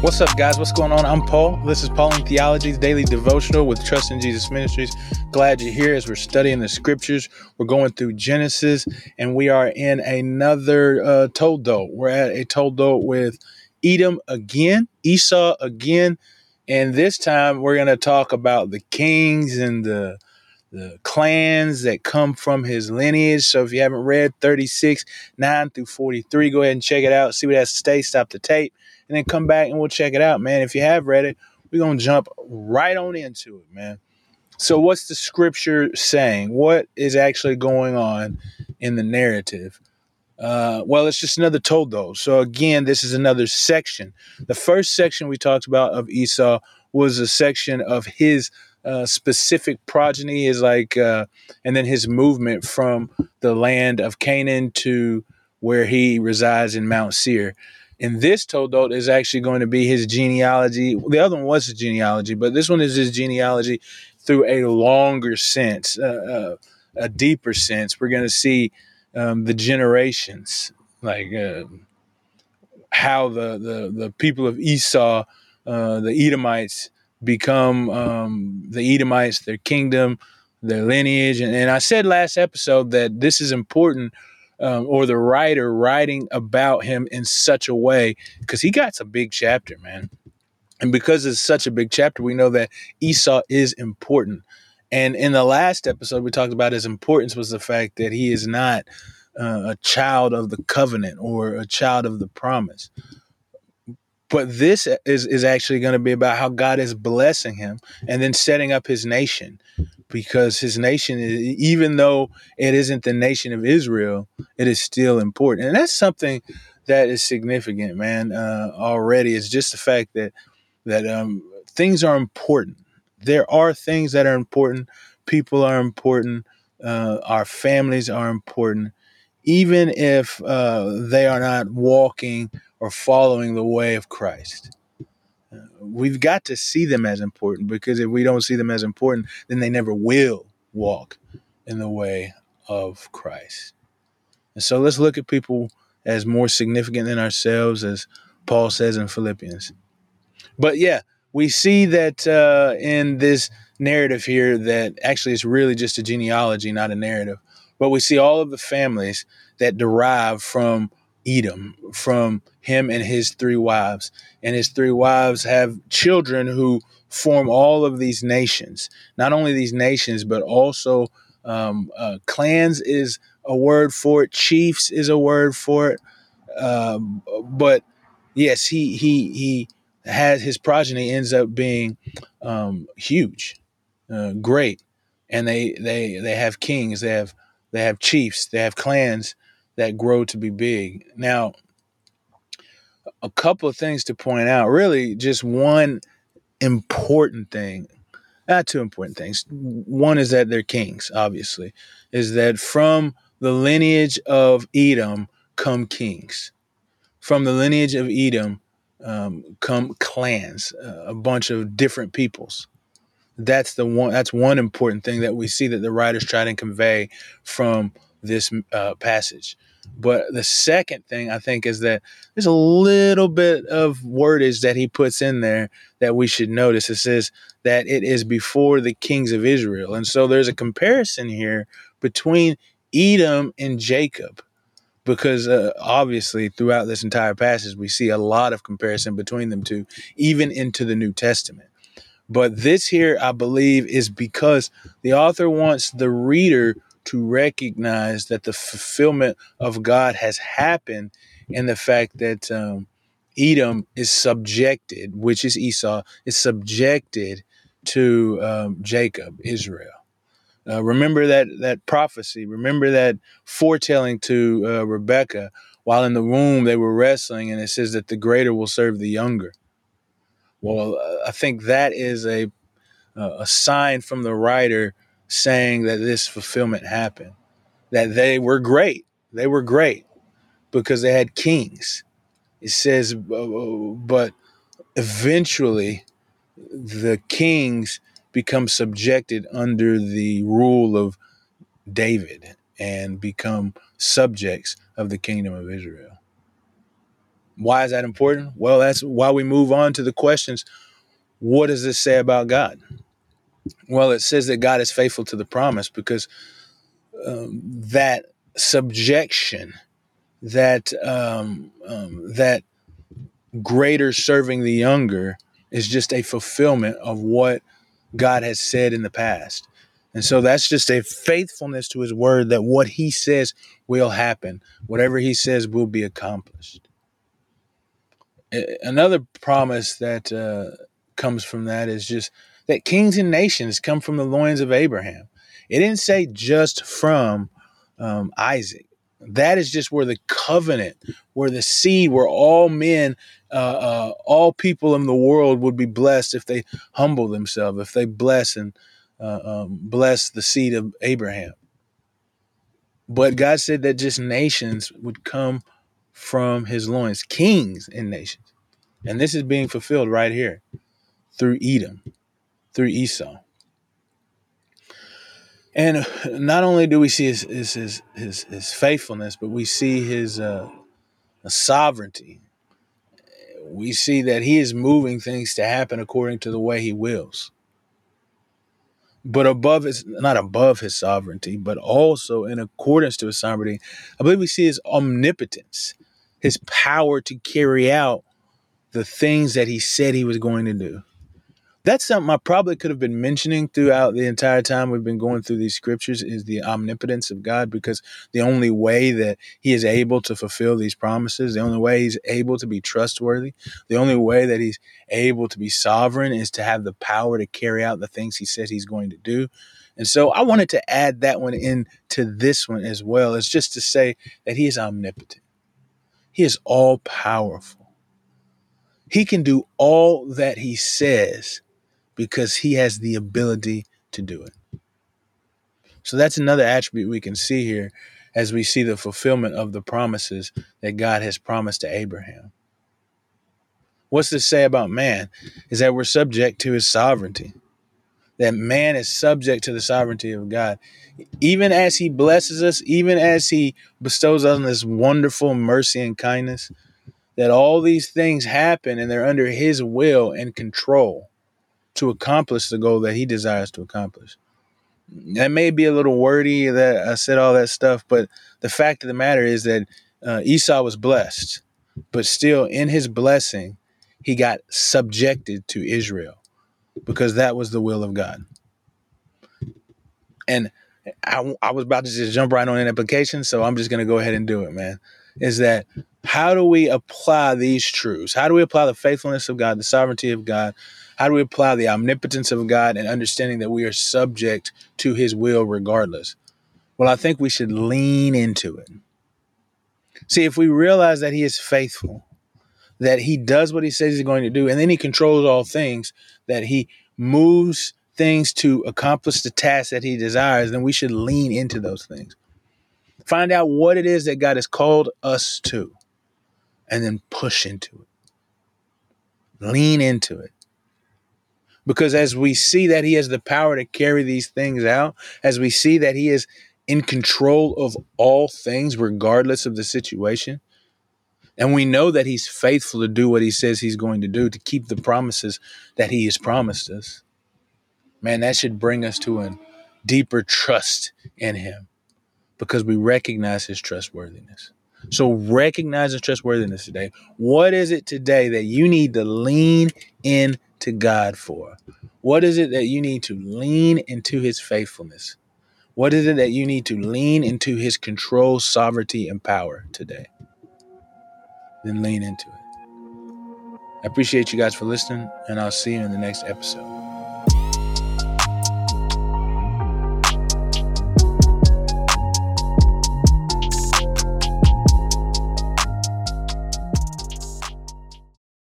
What's up, guys? What's going on? I'm Paul. This is Pauline Theology's daily devotional with Trust in Jesus Ministries. Glad you're here as we're studying the scriptures. We're going through Genesis, and we are in another Toldot. We're at a Toldot with Edom again, Esau again, and this time we're going to talk about the kings and the clans that come from his lineage. So if you haven't read 36, 9 through 43, go ahead and check it out. See what it has to say. Stop the tape and then come back and we'll check it out, man. If you have read it, we're going to jump right on into it, man. So what's the scripture saying? What is actually going on in the narrative? Well, it's just another Toldot. So again, this is another section. The first section we talked about of Esau was a section of his specific progeny, and then his movement from the land of Canaan to where he resides in Mount Seir. And this Toldot is actually going to be his genealogy. The other one was his genealogy, but this one is his genealogy through a longer sense, a deeper sense. We're going to see the generations, how the people of Esau, the Edomites, become the Edomites, their kingdom, their lineage. And I said last episode that this is important, or the writer writing about him in such a way, because he got a big chapter, man. And because it's such a big chapter, we know that Esau is important. And in the last episode, we talked about his importance was the fact that he is not a child of the covenant or a child of the promise. But this is actually going to be about how God is blessing him and then setting up his nation, because his nation, even though it isn't the nation of Israel, it is still important. And that's something that is significant, man, already. It's just the fact that things are important. There are things that are important. People are important. Our families are important, even if they are not walking or following the way of Christ. We've got to see them as important, because if we don't see them as important, then they never will walk in the way of Christ. And so let's look at people as more significant than ourselves, as Paul says in Philippians. But yeah, we see that in this narrative here that actually it's really just a genealogy, not a narrative. But we see all of the families that derive from Edom, from him and his three wives. And his three wives have children who form all of these nations. Not only these nations, but also clans is a word for it. Chiefs is a word for it. But yes, he has his progeny ends up being huge, great, and they have kings, they have chiefs, they have clans that grow to be big. Now, a couple of things to point out. Really, just one important thing. Not two important things. One is that they're kings. Obviously, is that from the lineage of Edom come kings. From the lineage of Edom come clans, a bunch of different peoples. That's one important thing that we see that the writers try to convey from this passage. But the second thing I think is that there's a little bit of wordage that he puts in there that we should notice. It says that it is before the kings of Israel. And so there's a comparison here between Edom and Jacob, because obviously throughout this entire passage, we see a lot of comparison between them two, even into the New Testament. But this here, I believe, is because the author wants the reader to recognize that the fulfillment of God has happened, and the fact that Edom is subjected, which is Esau, is subjected to Jacob, Israel. Remember that prophecy. Remember that foretelling to Rebekah while in the womb they were wrestling, and it says that the greater will serve the younger. Well, I think that is a sign from the writer saying that this fulfillment happened, that they were great. They were great because they had kings. It says, but eventually the kings become subjected under the rule of David and become subjects of the kingdom of Israel. Why is that important? Well, that's why we move on to the questions. What does this say about God? Well, it says that God is faithful to the promise because that subjection, that greater serving the younger is just a fulfillment of what God has said in the past. And so that's just a faithfulness to his word that what he says will happen. Whatever he says will be accomplished. Another promise that comes from that is just that kings and nations come from the loins of Abraham. It didn't say just from Isaac. That is just where the covenant, where the seed, where all men, all people in the world would be blessed if they humble themselves, if they bless and bless the seed of Abraham. But God said that just nations would come from his loins, kings and nations. And this is being fulfilled right here through Edom, through Esau. And not only do we see his faithfulness, but we see his sovereignty. We see that he is moving things to happen according to the way he wills. But not above his sovereignty, but also in accordance to his sovereignty, I believe we see his omnipotence, his power to carry out the things that he said he was going to do. That's something I probably could have been mentioning throughout the entire time we've been going through these scriptures is the omnipotence of God, because the only way that he is able to fulfill these promises, the only way he's able to be trustworthy, the only way that he's able to be sovereign is to have the power to carry out the things he says he's going to do. And so I wanted to add that one into this one as well. It's just to say that he is omnipotent. He is all powerful. He can do all that he says because he has the ability to do it. So that's another attribute we can see here as we see the fulfillment of the promises that God has promised to Abraham. What's this say about man? Is that we're subject to his sovereignty. That man is subject to the sovereignty of God. Even as he blesses us, even as he bestows on this wonderful mercy and kindness, that all these things happen and they're under his will and control to accomplish the goal that he desires to accomplish. That may be a little wordy that I said all that stuff, but the fact of the matter is that Esau was blessed, but still in his blessing, he got subjected to Israel because that was the will of God. And I was about to just jump right on an application, so I'm just going to go ahead and do it, man. Is that how do we apply these truths? How do we apply the faithfulness of God, the sovereignty of God? How do we apply the omnipotence of God and understanding that we are subject to his will regardless? Well, I think we should lean into it. See, if we realize that he is faithful, that he does what he says he's going to do, and then he controls all things, that he moves things to accomplish the task that he desires, then we should lean into those things. Find out what it is that God has called us to, and then push into it. Lean into it. Because as we see that he has the power to carry these things out, as we see that he is in control of all things, regardless of the situation, and we know that he's faithful to do what he says he's going to do, to keep the promises that he has promised us, man, that should bring us to a deeper trust in him because we recognize his trustworthiness. So recognize his trustworthiness today. What is it today that you need to lean into God for? What is it that you need to lean into his faithfulness? What is it that you need to lean into his control, sovereignty, and power today? Then lean into it. I appreciate you guys for listening, and I'll see you in the next episode.